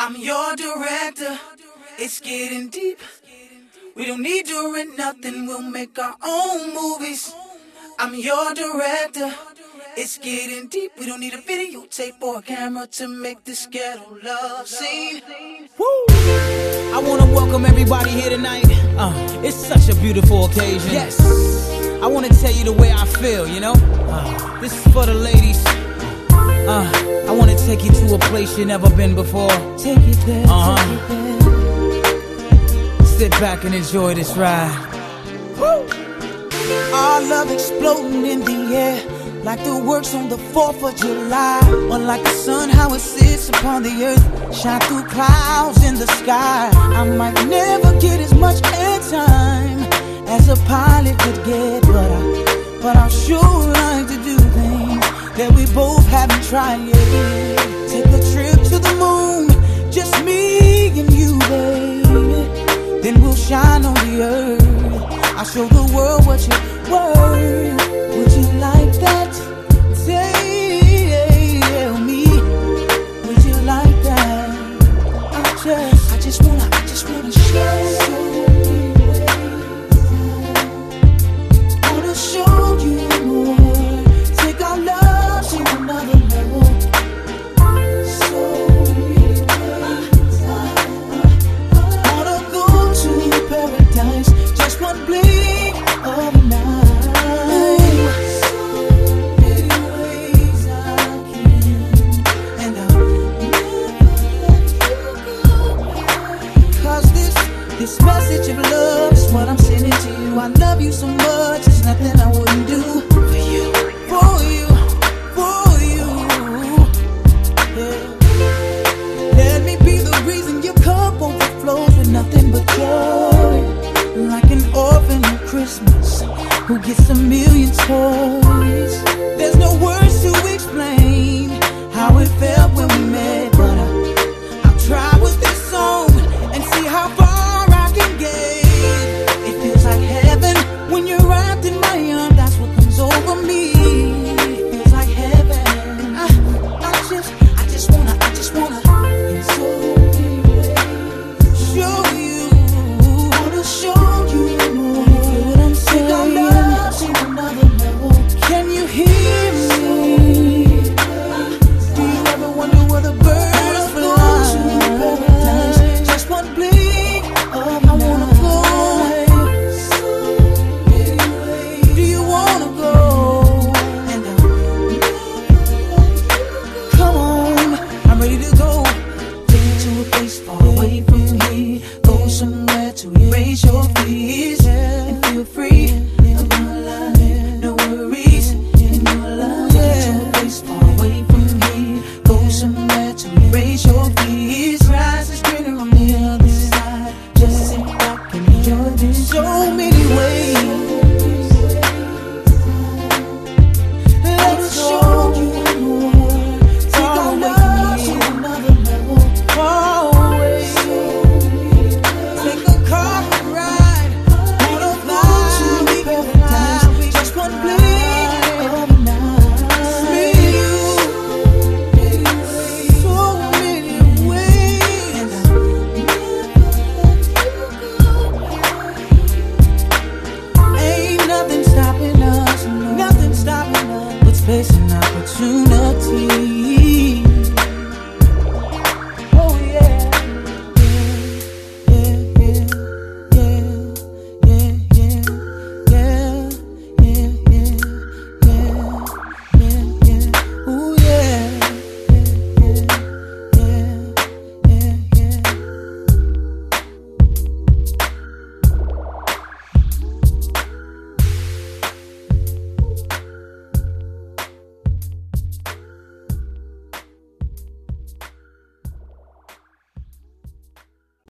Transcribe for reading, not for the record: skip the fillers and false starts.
I'm your director. It's getting deep. We don't need to rent nothing. We'll make our own movies. I'm your director. It's getting deep. We don't need a videotape or a camera to make this ghetto love scene. Woo! I want to welcome everybody here tonight. It's such a beautiful occasion. Yes. I want to tell you the way I feel, you know? This is for the ladies. I want to take you to a place you've never been before. Take it there, take it there. Sit back and enjoy this ride. Woo! Our love exploding in the air, like the works on the 4th of July. Or like the sun, how it sits upon the earth, shine through clouds in the sky. I might never get as much airtime as a pilot could get, but I sure like to do things that we both haven't tried yet. Take a trip to the moon, just me and you, baby. Then we'll shine on the earth. I'll show the world what you're worth. Would you like that? Tell me, would you like that? I just wanna show you more. Take our love to another level. So wanna go to paradise, just one blink of an eye. So many ways I can, and I'll never let you go. 'Cause this message of love is what I'm sending to you. I love you so much, it's nothing I wouldn't do for you, for you, for you. Yeah. Let me be the reason your cup overflows with nothing but joy, like an orphan at Christmas who gets a million toys. There's no words to explain how it felt when we met, but I'll try with this song and see how far I can get. It feels like heaven when you're wrapped in my arms. That's what comes over me. It feels like heaven. I just wanna in so many ways show you. Wanna show you more. You feel what I'm saying? Take our love to another level. Can you hear me? Do you ever wonder where the birds fly? Just one blink of an eye. Do you wanna go? And come on, I'm ready to go. Take you to a place far away from here. Go somewhere to erase your fears and feel free of your life. No worries in your life. Take you to a place far away from here. Go somewhere to erase your fears.